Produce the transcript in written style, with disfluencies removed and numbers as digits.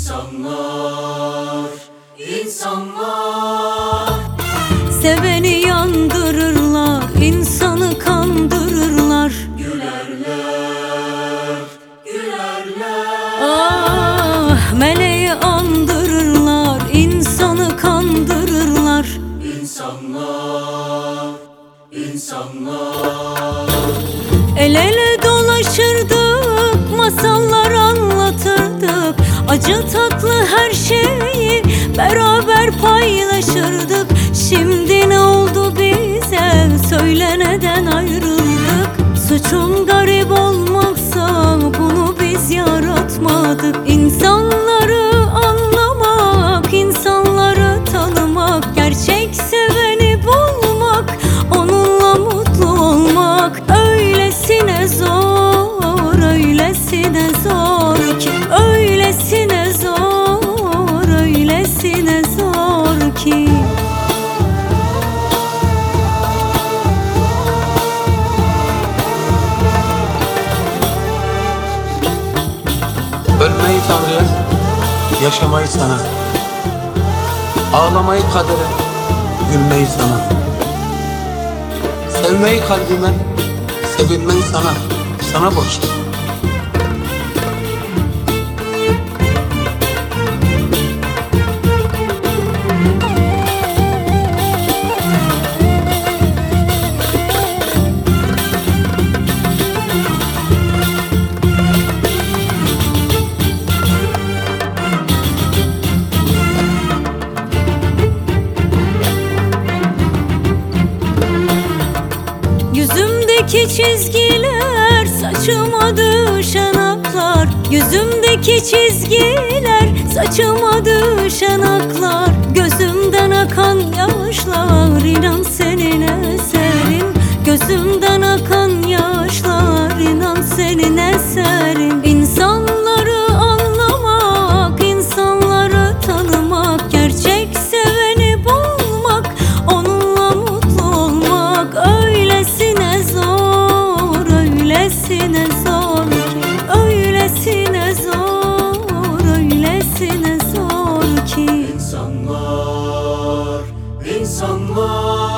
İnsanlar, insanlar. Seveni yandırırlar, insanı kandırırlar. Gülerler, gülerler. Ah, meleği andırırlar, insanı kandırırlar. İnsanlar, insanlar. El ele dolaşırdık, masallar anlatırdık. Acı tatlı her şeyi beraber paylaşırdık. Şimdi ne oldu bize, söyle neden ayrıldık? Suçum garip olmaksa bunu biz yaratmadık. İnsanları anlamak, insanları tanımak, gerçek seveni bulmak, onunla mutlu olmak öylesine zor, öylesine zor ki, öylesine zor, öylesine zor ki. Ölmeyi Tanrı'ya, yaşamayı sana. Ağlamayı kadere, gülmeyi sana. Sevmeyi kalbime, sevilmeyi sana. Sana borç. Yüzümdeki çizgiler, saçıma düşen aklar. Yüzümdeki çizgiler, saçıma düşen aklar. Gözümden akan yaşlar, inan senin eserin. Gözümden akan yaşlar, inan senin eserin. İnsanları anlamak, insanları tanımak, gerçek seveni bulmak, onunla mutlu olmak öylesine zor, öylesine zor ki, öylesine zor, öylesine zor ki. İnsanlar, insanlar.